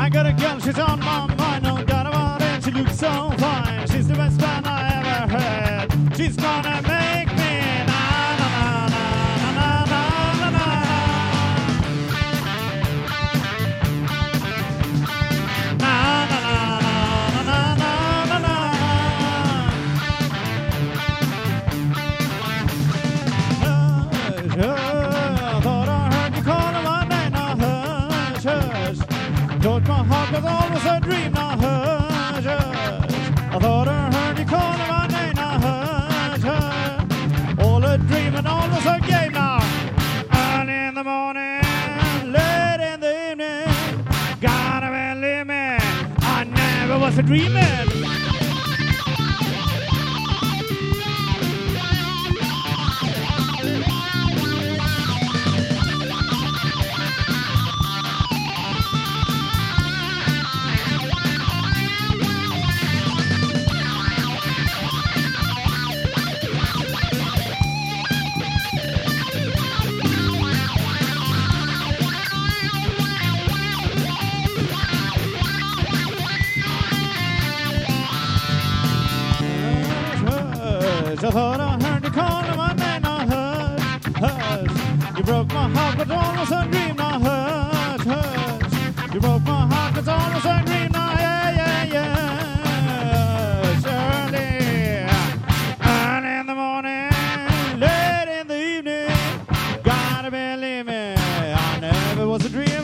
I got a girl, she's on my mind. No doubt about it, she looks so fine. She's the best man I ever had. She's gonna make me na na na na na na na na. Na na na na na na na. Hush, hush, I thought I heard you calling my name. Now hush, hush. Thought my heart was always a dream. Now hush, hush. I thought I heard you calling my name. Now hush, hush. All a dream and all was a game now. Early in the morning, late in the evening. Gotta believe me, I never was a dreaming. I thought I heard you calling my name. Now hush, hush. You broke my heart, but all was a dream. Now hush, hush. You broke my heart, but all was a dream. Now yeah, yeah, yeah. Early in the morning, late in the evening. Gotta believe me, I never was a dream.